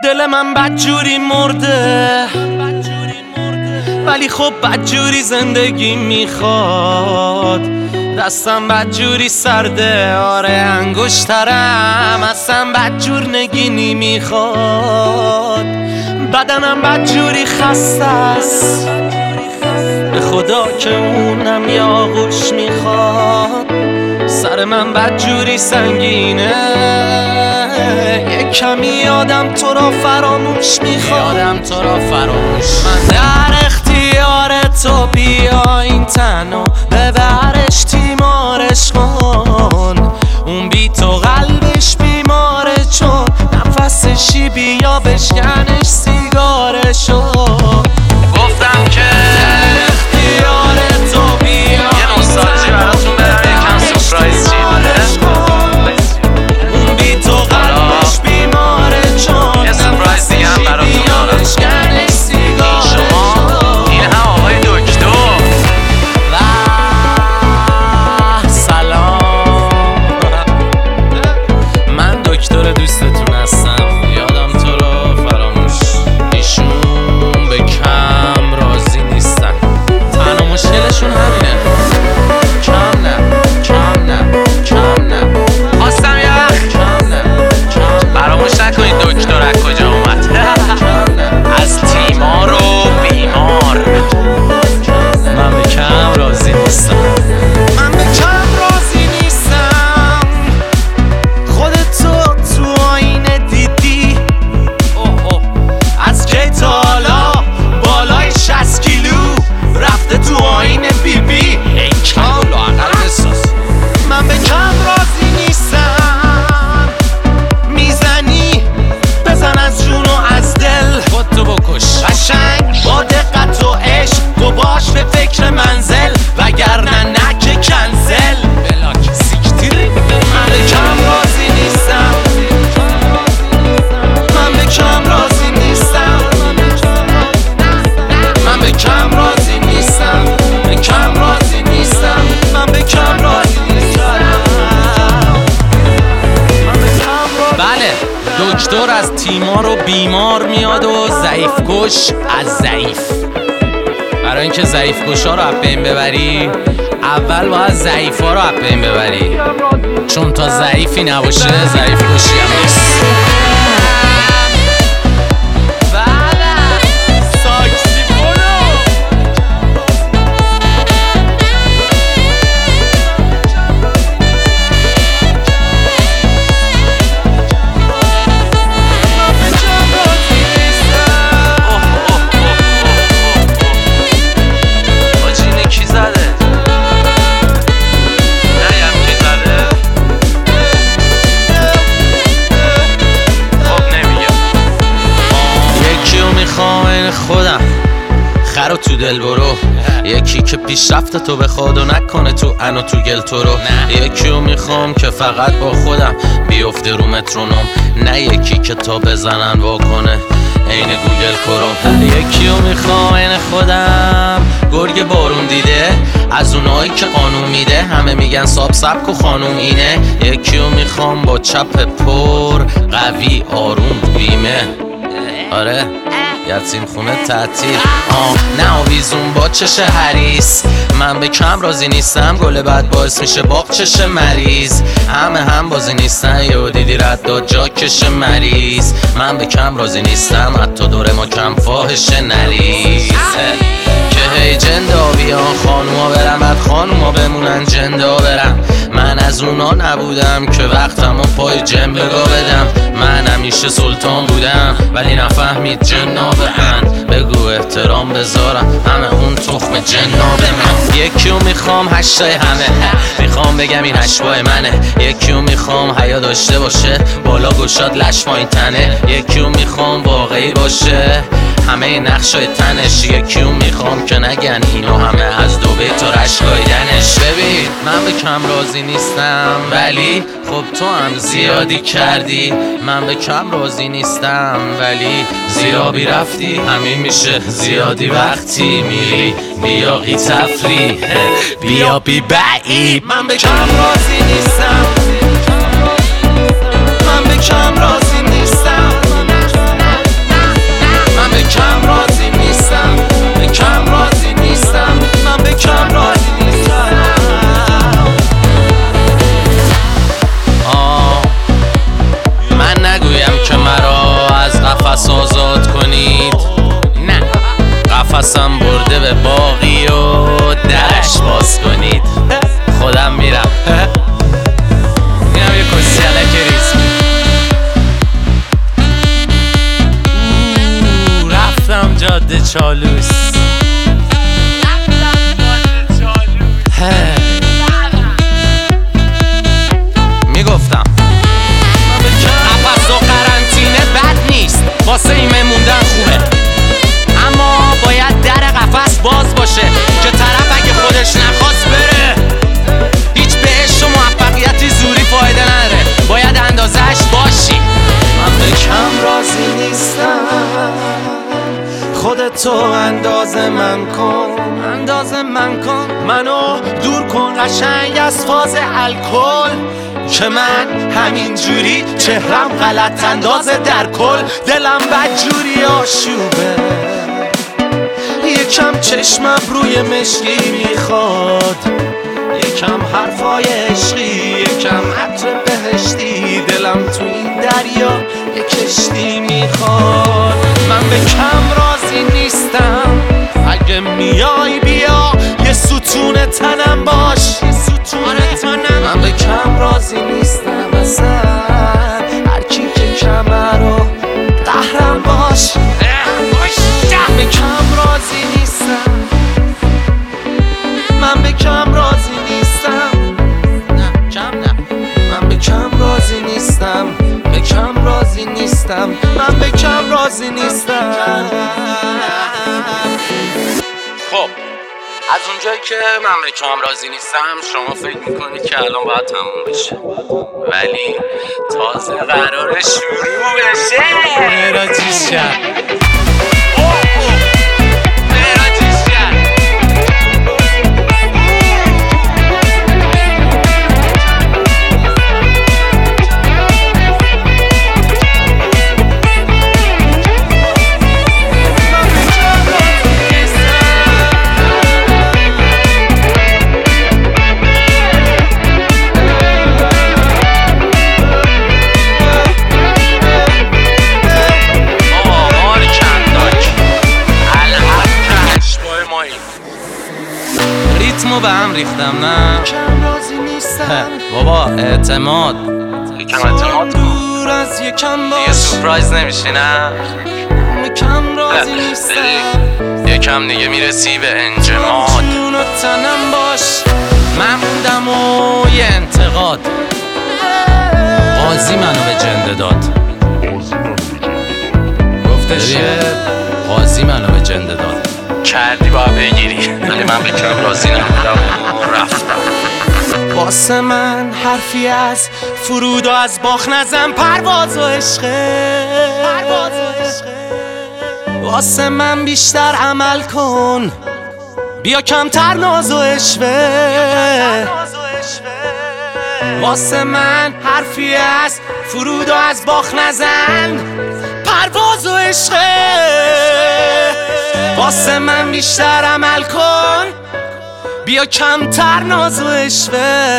دل من بدجوری مرده، ولی خب بدجوری زندگی میخواد. دستم بدجوری سرده، آره انگشترم اصلا بدجور نگینی میخواد. بدنم بدجوری خسته است، به خدا که اونم یه آغوش میخواد. سر من بدجوری سنگینه، یک کمی یادم تو را فراموش میخواد. من در اختیار تو، بیا این تنو ببرش تیمارش کن. اون بی تو قلبش بیماره، چون نفسشی بیا بشکنش سیگارشو. گفتم که اختیار تو، بیا یه نوستالژی براتون برم، یکم سورپرایز چیده. اون بی تو قلبش بیماره، چون یه سورپرایز دیگه هم براتون دارم. بشکنش سیگارشو. این هم آقای دکتر. سلام، من دکتر دوستتون هستم. یادم تو رو فراموش، ایشون به کم راضی نیستن. تنها مشکلشون همینه، کم نه خواستم یه وقت فراموش نکنید دکتر از کجا اومد. از تیمار و بیمار. من به کم راضی نیستم. خودتو تو آینه دیدی؟ از کی تا حالا بالای 60 کیلو رفته تو آینه بیبی؟ ای کلو اقل بساز. من به کم راضی نیستم. میزنی بزن از جون و از دل، خودتو بکش قشنگ با دقت و عشق. تو باش به فکر منزل، وگرنه نکه کنزل بلاک سیکتیری. من به کم راضی نیستم. من به کم راضی نیستم. من به کم راضی نیستم. به کم راضی نیستم. من به کم راضی نیستم. بله، دکتر از تیمار و بیمار میاد و ضعیف کش از ضعیف. برای اینکه ضعیف کشا رو از بین ببری، اول باید ضعیفا رو از بین ببری، چون تا ضعیفی نباشه ضعیف کشی هم نیست. خودم خرو تو دل برو، یکی که پیشرفت تو بخواد و نکنه تو انو تو گل تو رو. یکیو میخوام که فقط با خودم بیفته رو مترونوم، نه یکی که تا بزنن واکنه عین گوگل کروم. یکیو میخوام عین خودم، گرگ بارون دیده، از اونایی که قانون میده. همه میگن ساب سبک و خانوم اینه. یکیو میخوام با چپ پر قوی آروم بیمه، آره یتیم خونه تعطیل، نه آویزون با چش حریص. من به کم راضی نیستم، گل بد باعث میشه باغ چش مریض. همه هم بازی نیستن، یهو دیدی رد داد جا کش مریض. من به کم راضی نیستم، حتی دور ما کم فاحش نریز. که هی جندا بیان خانوما برن، بعد خانوما بمونن جندا برن. من از اونا نبودم که وقتمو پای جن بگا بدم. من همیشه سلطان بودم ولی نفهمید جنا بهن. بگو احترام بذارم، همه اون تخم جنا به من. یکیو میخوام هشتای همه، میخوام بگم این هشتای منه. یکیو میخوام حیا داشته باشه، بالا گشاد لش پایین تنه. یکیو میخوام واقعی باشه، همه نقشای تنش. یکیو میخوام که نگن اینو همه از دوبه تا رشگایدنش. ببین من به کم راضی نیستم، ولی خب تو هم زیادی کردی. من به کم راضی نیستم، ولی زیرابی رفتی. همین میشه زیادی وقتی میری بیا قی تفری بیا بی بعید. من به کم راضی نیستم. من به کم راضی نیستم. قفس آزاد کنید. نه قفسم برده به باقی و درش باز کنید. خودم میرم اینم یه کسی علک ریزمی. رفتم جاده چالوس. میگفتم قفس و قرنطینه بد نیست، واسه ایمه موندن خوبه، اما باید در قفس باز باشه که طرف اگه خودش نخواست بره. هیچ بهش و موفقیتی زوری فایده نداره، باید اندازهش باشی. من به کم راضی نیستم، خودتو اندازه من کن، منو دور کن قشنگ از فاز الکل، که من همین جوری چهرم غلط اندازه در کل. دلم بدجوری آشوبه، یکم چشمم روی مشکی میخواد، یکم حرفای عشقی، یکم عطر بهشتی. دلم تو این دریا یک کشتی میخواد. من به کم راضی نیستم، اگه میای بیا یه ستون تنم باش. من به کم راضی نیستم اصلا، هر کی که کمه رو قهرم باش. به کم راضی نیستم، من به کم راضی نیستم، نه کم نه. من به کم راضی نیستم، به کم راضی نیستم، من به کم راضی نیستم. خب از اونجایی که من به کم راضی نیستم، شما فکر میکنید که الان باید تموم بشه، ولی تازه قراره شروع بشه. مراجیش کرد ریتمو به هم ریختم. نه کم راضی نیستم بابا اعتماد دور از یکم باش. دیگه سورپرایز نمیشی نه؟ کم راضی نیستم، یکم دیگه میرسی به انجماد. جون و تنم باش. من موندم و یه انتقاد، قاضی منو به جنده داد. گفتش که قاضی منو به جنده داد. کردی باید بگیری، ولی من به کم راضی نبودم و رفتم. واسه من حرفی از فرود و از باخ نزن، پرواز و عشقه. واسه من بیشتر عمل کن، بیا کمتر ناز و عشوه. واسه من حرفی از فرود و از باخ نزن، پرواز و عشقه. واسه من بیشتر عمل کن، بیا کمتر ناز و عشوه.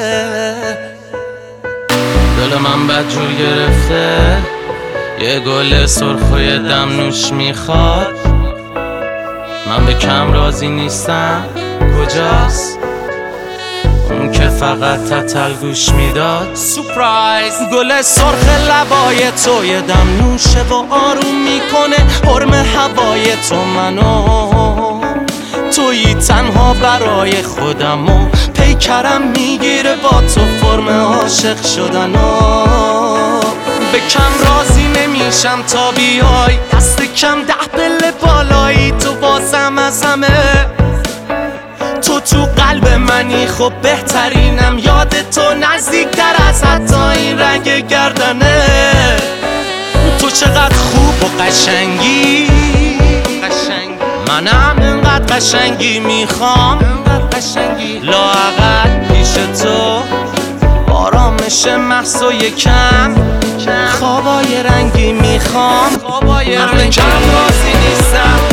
دل من بدجور گرفته، یه گل سرخ و یه دم نوش میخواد. من به کم راضی نیستم، کجاست اون که فقط تتل گوش میداد؟ سورپرایز گل سرخ لبای تو یه دم نوشه و آروم میکنه حرم هوای تو. منو تویی تنها برای خودم و پیکرم میگیره با تو فرم عاشق شدن و به کم راضی نمیشم تا بیای دست کم 10 پله بالایی. تو بازم از همه، تو قلب منی، خب بهترینم. یاد تو نزدیکتر از حتی این رنگ گردنه. تو چقدر خوب و قشنگی، منم انقدر قشنگی میخوام. لااقل پیش تو آرامش محض و یکم خوابای رنگی میخوام. من به کم راضی نیستم،